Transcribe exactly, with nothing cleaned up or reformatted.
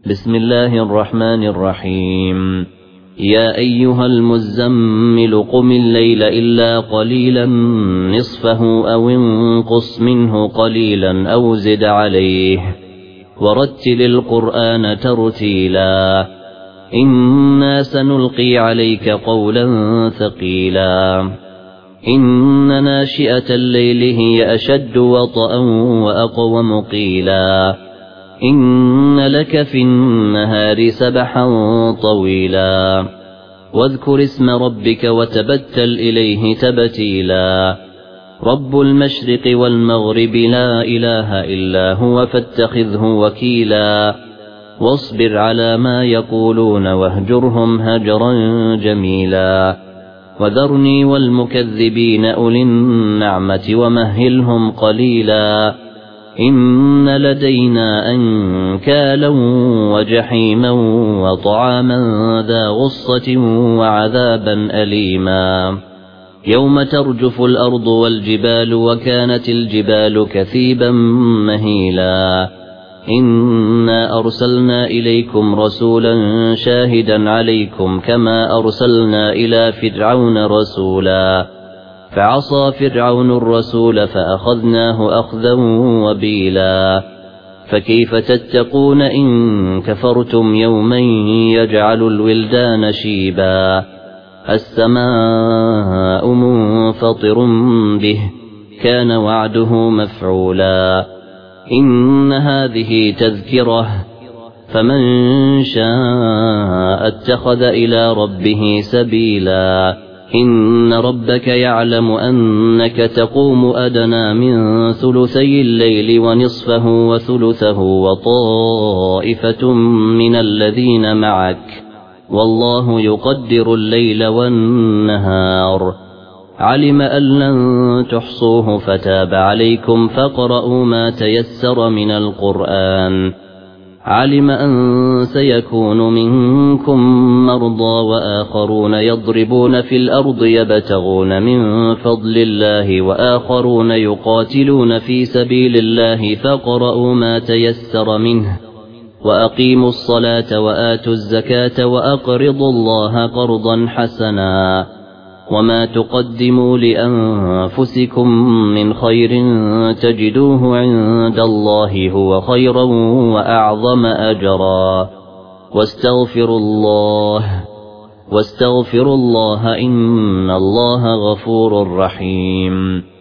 بسم الله الرحمن الرحيم. يا أيها المزمل قم الليل إلا قليلا نصفه أو انقص منه قليلا أو زد عليه ورتل القرآن ترتيلا إنا سنلقي عليك قولا ثقيلا إن ناشئة الليل هي أشد وطئا وأقوم قيلا إن لك في النهار سبحا طويلا واذكر اسم ربك وتبتل إليه تبتيلا رب المشرق والمغرب لا إله إلا هو فاتخذه وكيلا واصبر على ما يقولون واهجرهم هجرا جميلا وذرني والمكذبين أولي النعمة ومهلهم قليلا إن لدينا أنكالا وجحيما وطعاما ذا غصة وعذابا أليما يوم ترجف الأرض والجبال وكانت الجبال كثيبا مهيلا إنا أرسلنا إليكم رسولا شاهدا عليكم كما أرسلنا إلى فرعون رسولا فعصى فرعون الرسول فأخذناه أخذا وبيلا فكيف تتقون إن كفرتم يوما يجعل الولدان شيبا السماء منفطر به كان وعده مفعولا إن هذه تذكرة فمن شاء اتخذ إلى ربه سبيلا إن ربك يعلم أنك تقوم أدنى من ثلثي الليل ونصفه وثلثه وطائفة من الذين معك والله يقدر الليل والنهار علم أن لن تحصوه فتاب عليكم فاقرؤوا ما تيسر من القرآن علم أن سيكون منكم مرضى وآخرون يضربون في الأرض يبتغون من فضل الله وآخرون يقاتلون في سبيل الله فاقرؤوا ما تيسر منه وأقيموا الصلاة وآتوا الزكاة وأقرضوا الله قرضا حسنا وما تقدموا لأنفسكم من خير تجدوه عند الله هو خيرا وأعظم أجرا واستغفروا الله واستغفروا الله إن الله غفور رحيم.